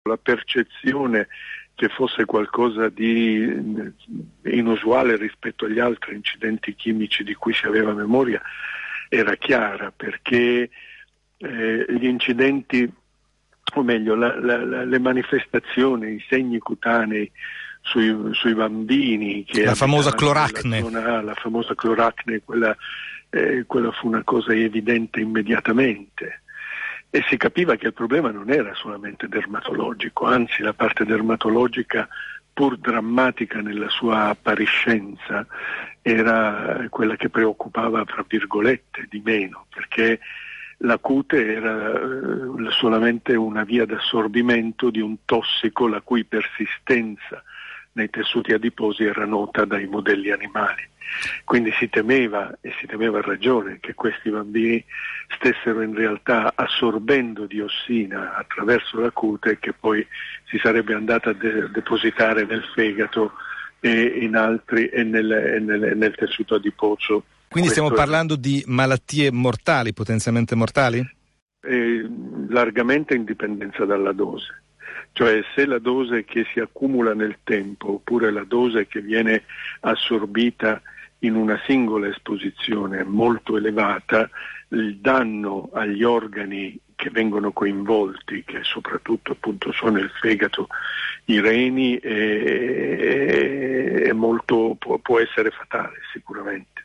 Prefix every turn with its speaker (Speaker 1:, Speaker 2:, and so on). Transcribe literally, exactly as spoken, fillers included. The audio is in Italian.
Speaker 1: La percezione che fosse qualcosa di inusuale rispetto agli altri incidenti chimici di cui si aveva memoria era chiara, perché eh, gli incidenti, o meglio la, la, la, le manifestazioni, i segni cutanei sui, sui bambini che
Speaker 2: la famosa cloracne,
Speaker 1: zona, la famosa cloracne, quella, eh, quella fu una cosa evidente immediatamente. E si capiva che il problema non era solamente dermatologico, anzi la parte dermatologica, pur drammatica nella sua appariscenza, era quella che preoccupava, fra virgolette, di meno, perché la cute era eh, solamente una via d'assorbimento di un tossico la cui persistenza nei tessuti adiposi era nota dai modelli animali. Quindi si temeva, e si temeva a ragione, che questi bambini stessero in realtà assorbendo diossina attraverso la cute, che poi si sarebbe andata a de- depositare nel fegato e in altri e nel, e nel, nel tessuto adiposo.
Speaker 2: Quindi
Speaker 1: Questo
Speaker 2: stiamo parlando è... di malattie mortali, potenzialmente mortali?
Speaker 1: Eh, largamente in dipendenza dalla dose. Cioè se la dose che si accumula nel tempo oppure la dose che viene assorbita in una singola esposizione è molto elevata, il danno agli organi che vengono coinvolti, che soprattutto appunto sono il fegato, i reni, è, è molto, può, può essere fatale sicuramente.